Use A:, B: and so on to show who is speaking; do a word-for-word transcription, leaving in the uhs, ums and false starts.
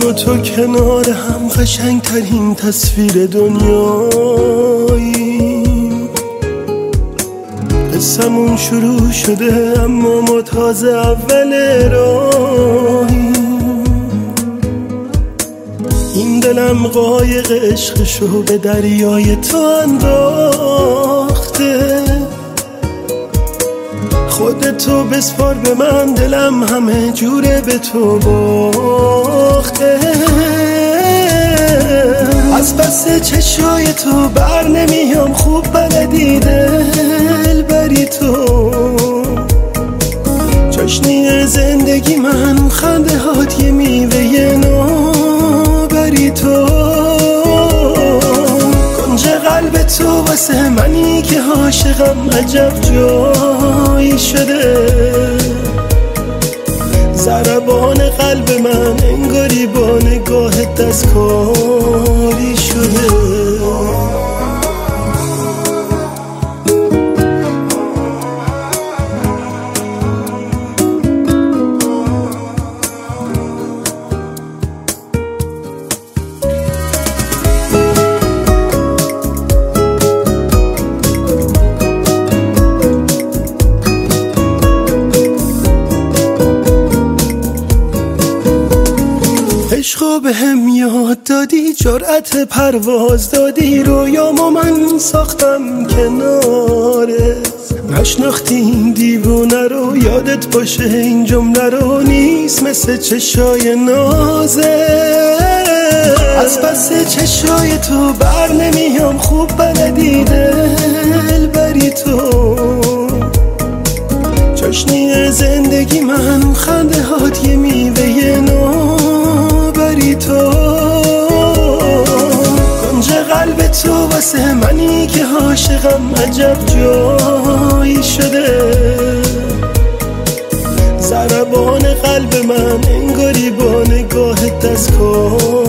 A: و تو کنار هم قشنگ ترین تصویر دنیاییم. قصمون شروع شده اما ما تازه اول راهیم. این دلم قایق عشقشو به دریای تو انداخته. خودتو بسپار به من، دلم همه جوره به تو باخته. از پس چشای تو بر نمیام، خوب بلدی دل بری تو. چاشنی زندگی من، خنده هات یه میوه نو بری تو. کنج قلب تو واسه منی که عاشقم عجب جایی شده. ضربان قلب من انگاری با نگاه دستکاری شده. عشقو به هم یاد دادی، جرأت پرواز دادی، رویامو من ساختم کنارت. نشناختی این دیوونه رو، یادت باشه این جمله رو، نیست مثل چشای نازه. از پس چشای تو بر نمیام، خوب بلدی دل بری تو. چاشنی زندگی من، خنده هات یه میوه نو بری تو. کنج قلب تو واسه منی که عاشقم عجب جایی شده. ضربان قلب من انگاری با نگاه دستکاری